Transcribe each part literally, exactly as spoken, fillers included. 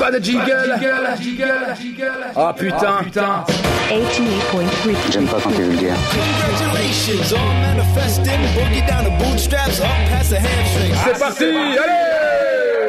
pas de jiggle. Oh putain, putain. eighty-eight point three. J'aime pas quand t'es vulgaire. Congratulations, all manifesting, boogie down the bootstraps, up past the hamstrings. C'est parti, allez!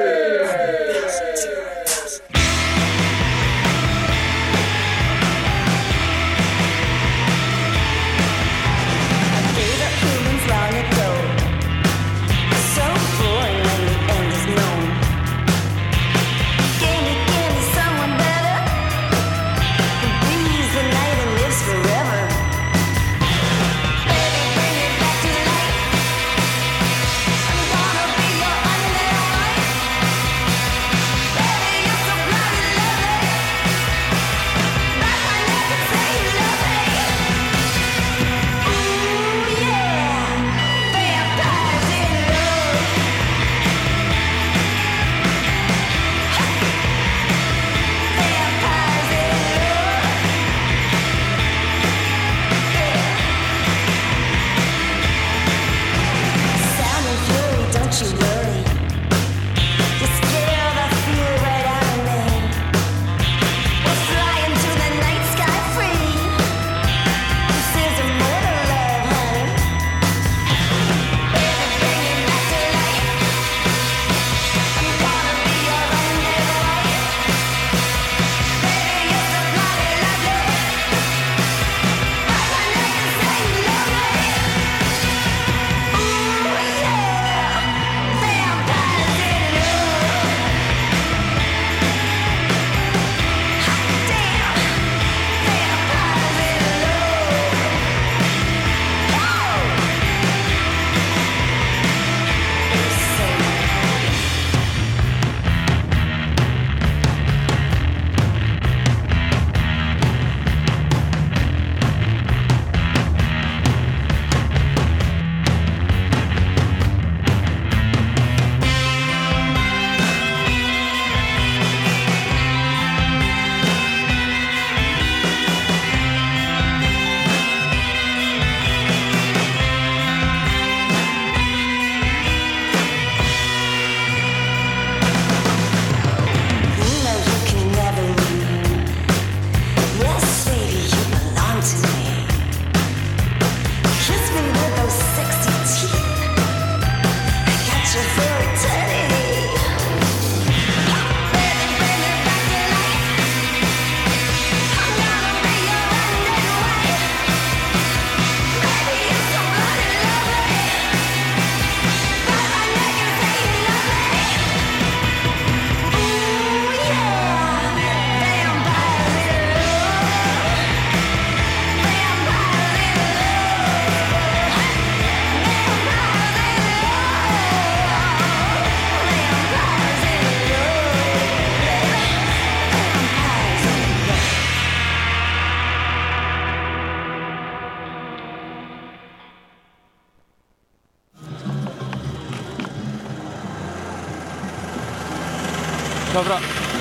Dobra.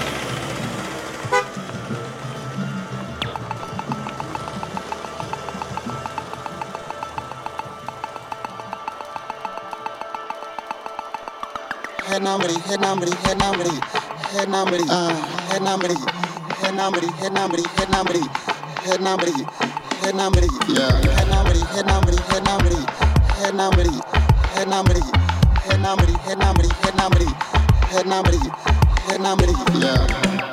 Head number, head number, head number, head number, uh, head number, head number, head number, head number, head number, head number, yeah, head number, head number, head number, head number, head number, head number, head number, head number, head number, head number, yeah.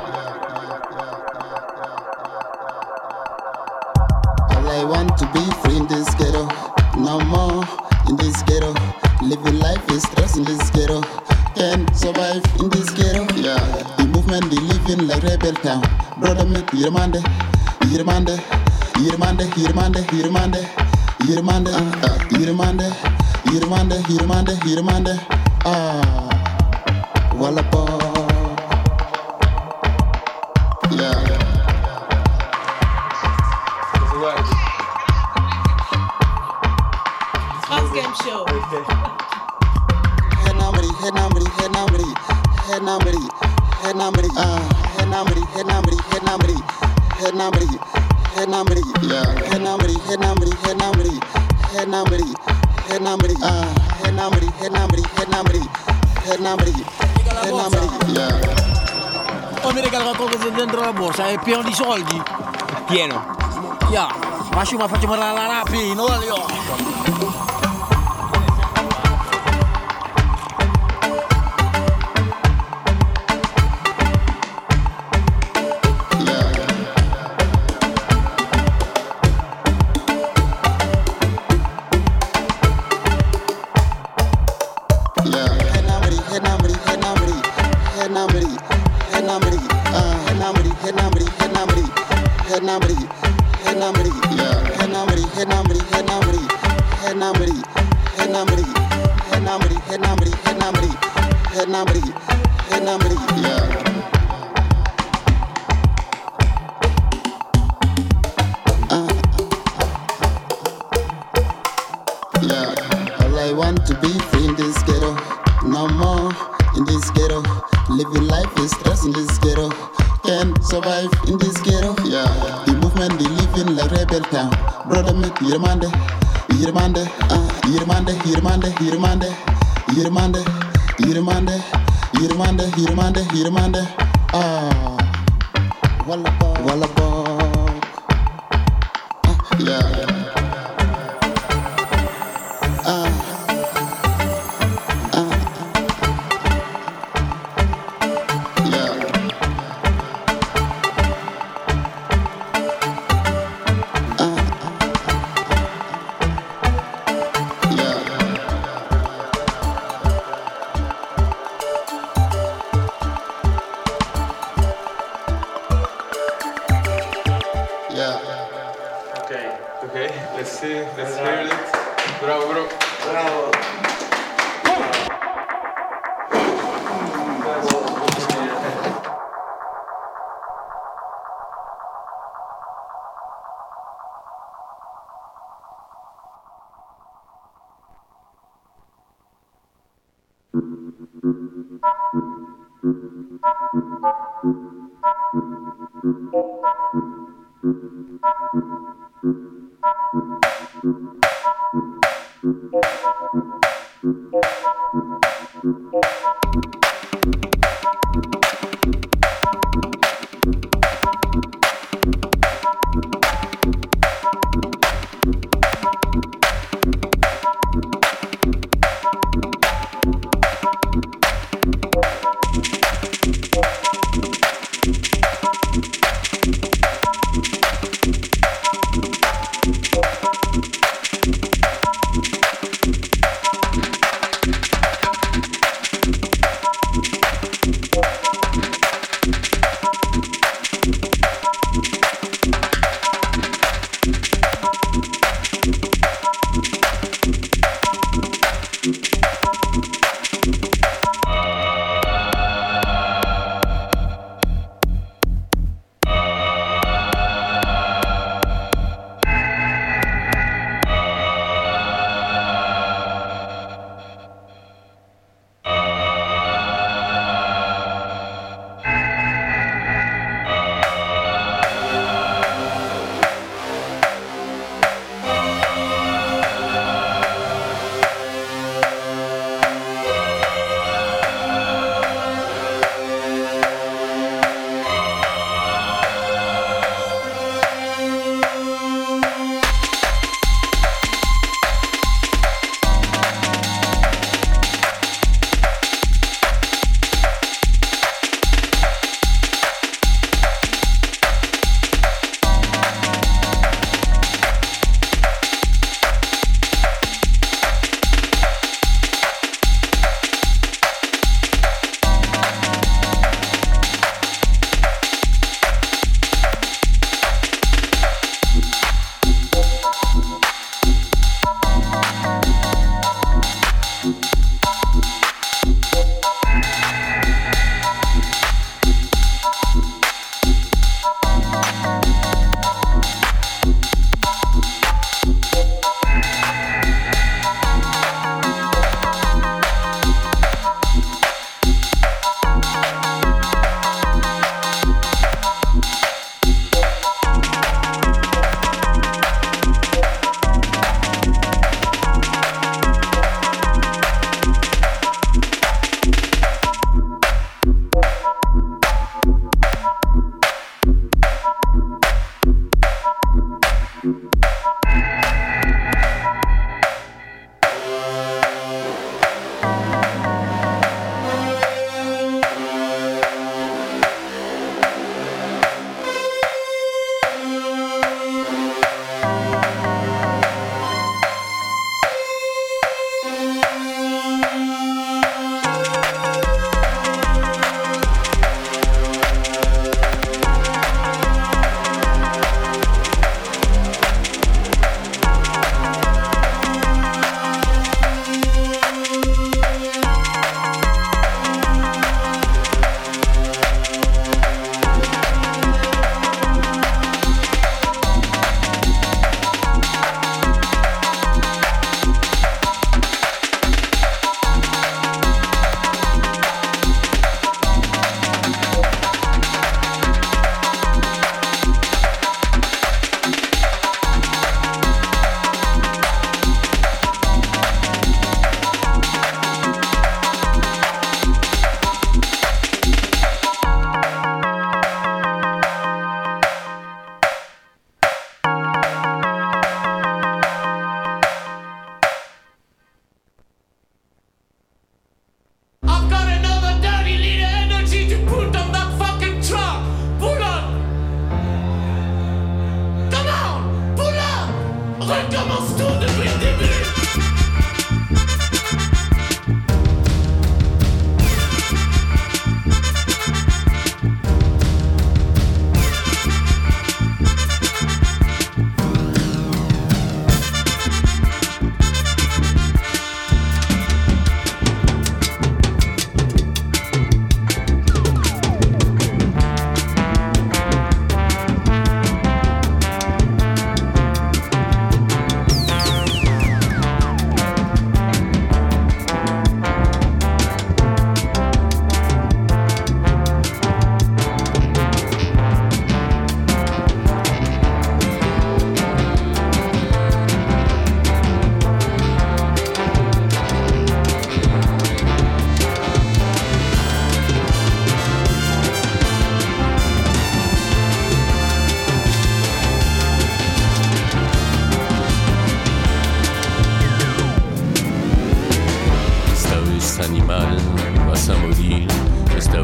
All I want to be free in this ghetto, no more in this ghetto. Living life is stress in this ghetto. Can survive in this ghetto. Yeah. The movement they living like rebel town. Brother me, Yirmande, Yirmande, Yirmande, Yirmande, Yirmande, Yirmande, Yirmande, Yirmande, Yirmande, Yirmande. Ah, Wallapa. Yeah. House game show. Head number, head number, head number, head number, head number, uh, head number, head number, head number, head number, head number, yeah, head number, head number, head number, head number, head number, uh, head number, head number, head number, head number, head number, yeah. Oh, mi regala qualcosa dentro la borsa, è pieno di soldi. Pieno. Yeah, ma su, ma facciamo la rapi, no? Io. Yirmande, Yirmande, ah, Yirmande, Yirmande, Yirmande, Yirmande, Yirmande, Yirmande, Yirmande, Yirmande, ah, Wallabog, Wallabog, ah, yeah, ah, ah, yeah.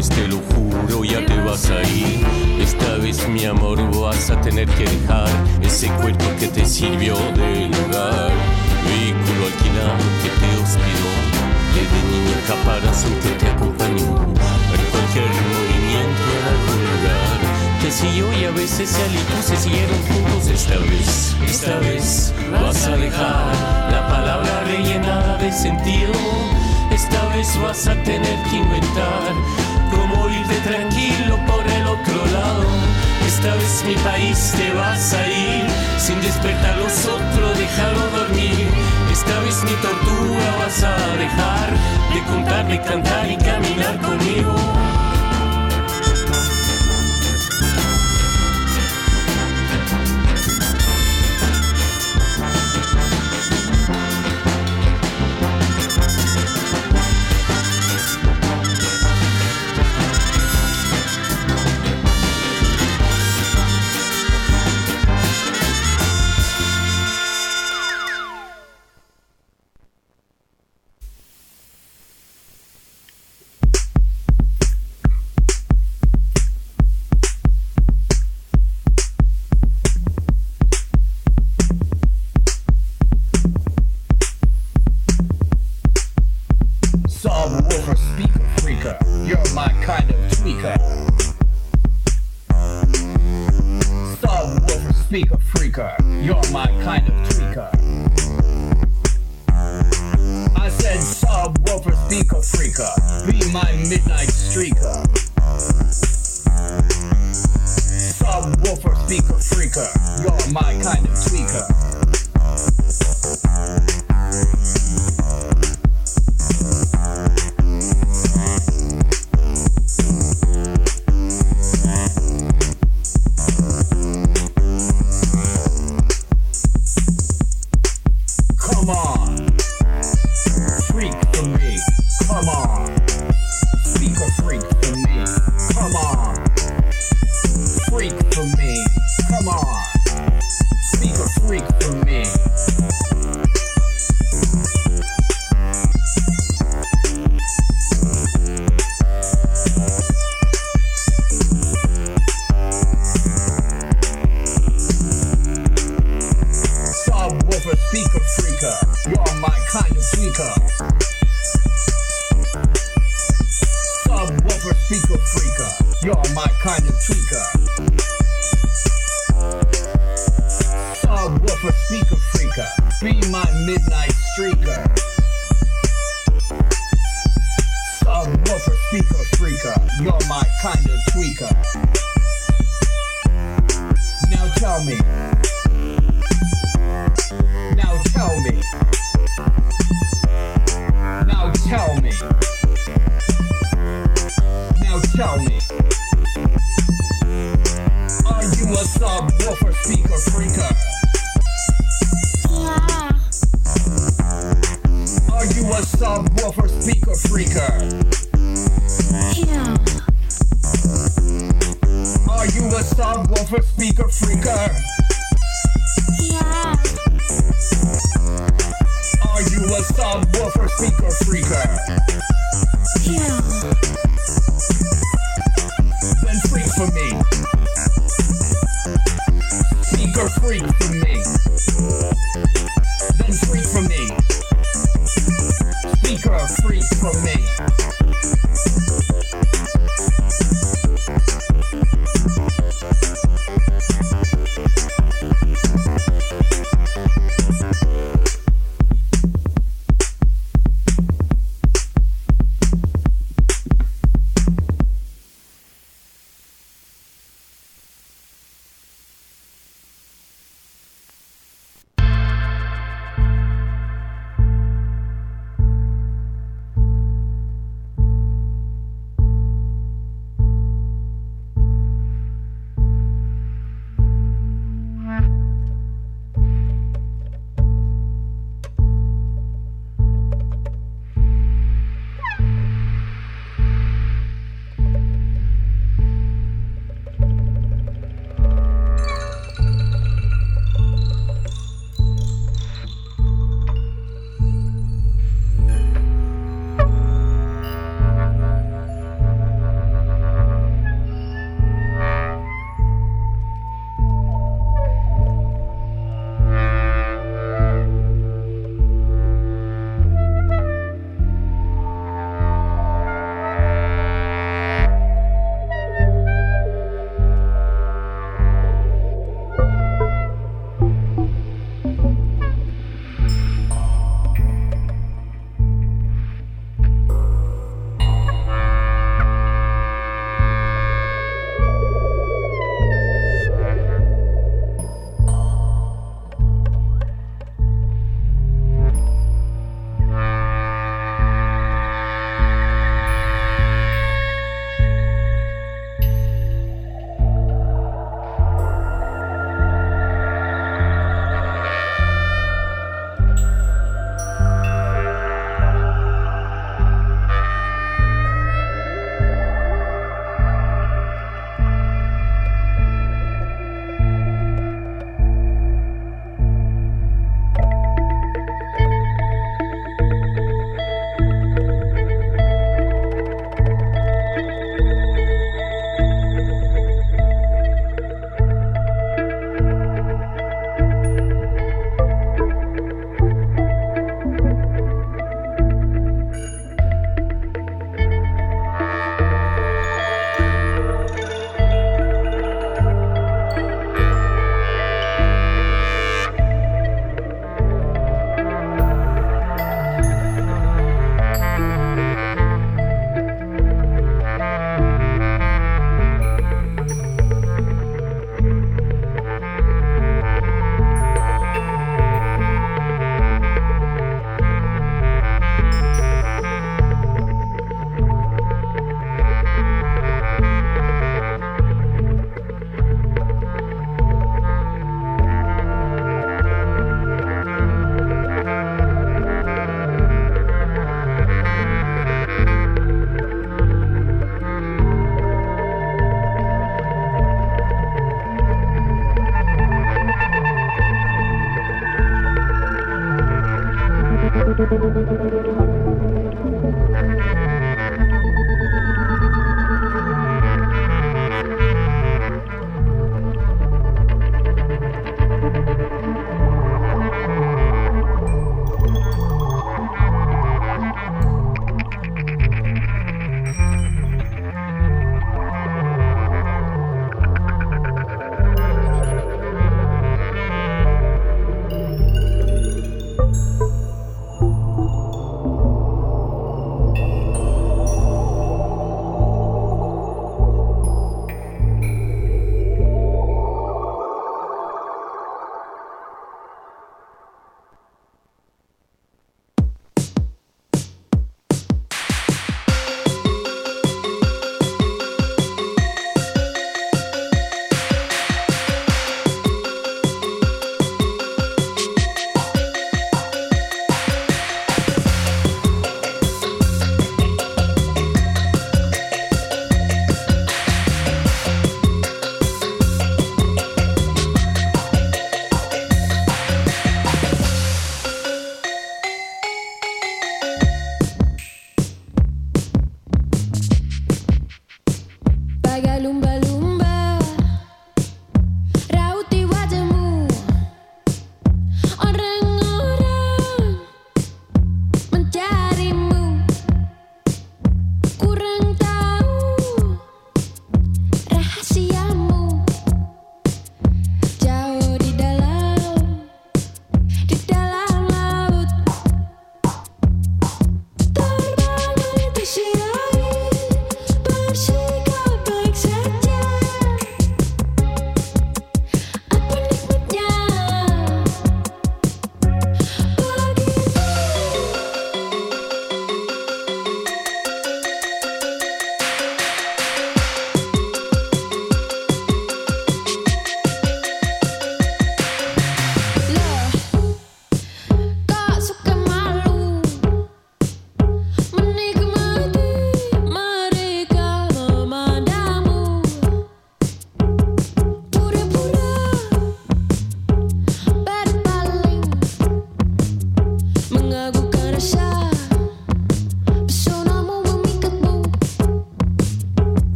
vez te lo juro, ya te vas a ir. Esta vez, mi amor, vas a tener que dejar ese cuerpo que te sirvió de lugar. Vehículo alquilado que te hospedó, de niño caparazón que te acompañó en cualquier movimiento en algún lugar. Te siguió y a veces él y tú se siguieron juntos. Esta vez, esta vez vas a dejar la palabra rellenada de sentido. Esta vez vas a tener que inventar cómo irte tranquilo por el otro lado. Esta vez mi país te vas a ir sin despertar los otros, déjalo dormir. Esta vez mi tortura vas a dejar de contar, de cantar y caminar conmigo.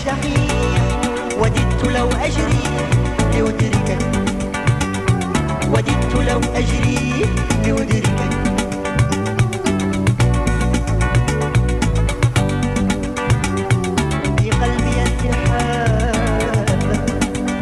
الشحيح وددت لو أجري لأدركك وددت لو أجري لأدركك في قلبي انتحاب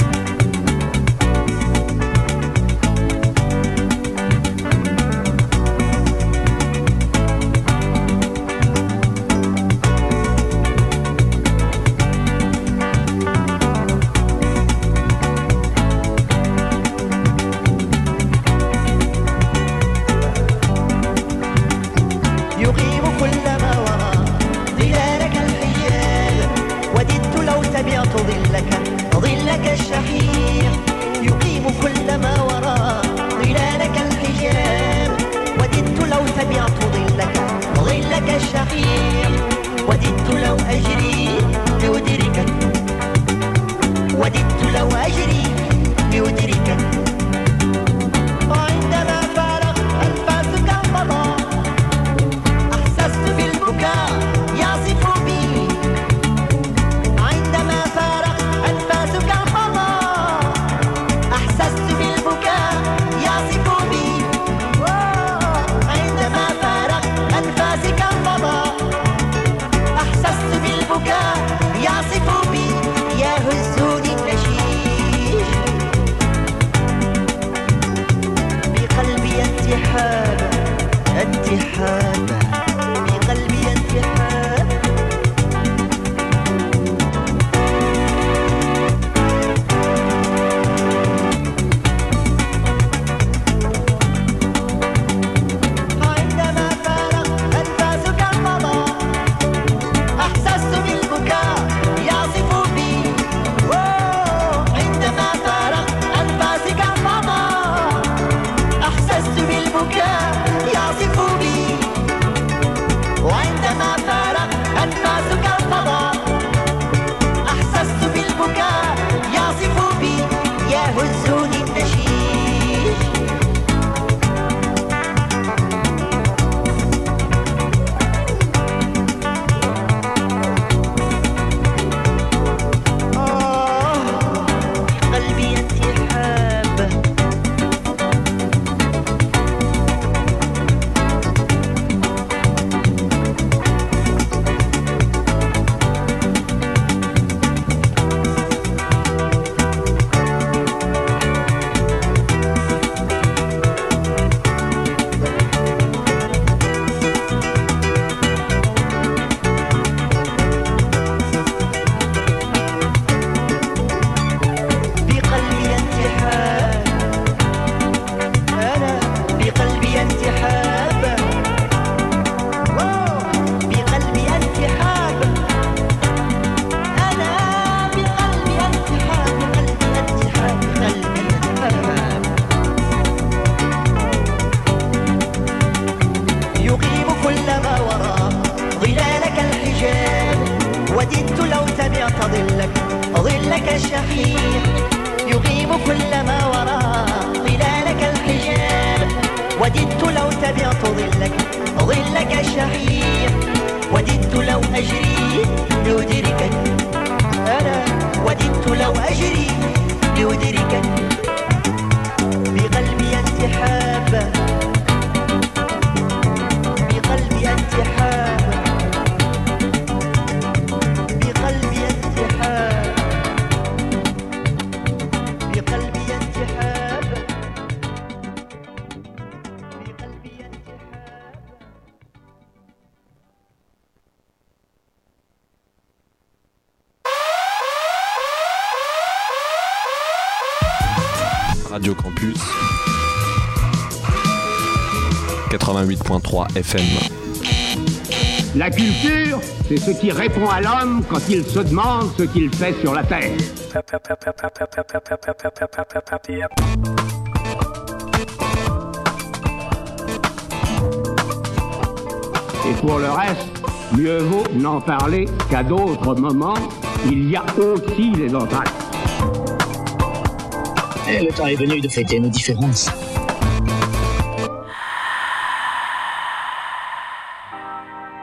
ظلك الشحيح يقيم كل ما وراء ظلالك الحجاب وددت لو تبعت ظلك ظلك الشحيح وددت لو أجري لأدركك وددت لو أجري لأدركك وعندما فارق أنفاسك انقضى أحسست بالبكاء يعصف بي عندما فارق أنفاسك انقضى أحسست بالبكاء يعصف بي عندما فارق أنفاسك انقضى أحسست بالبكاء يعصف بي يهزني النشيج بقلبي انتحاب انتحاب بقلبي انتحاب Radio Campus quatre-vingt-huit point trois F M. La culture, c'est ce qui répond à l'homme quand il se demande ce qu'il fait sur la terre. Et pour le reste, mieux vaut n'en parler qu'à d'autres moments. Il y a aussi les entractes. Et le temps est venu de fêter nos différences.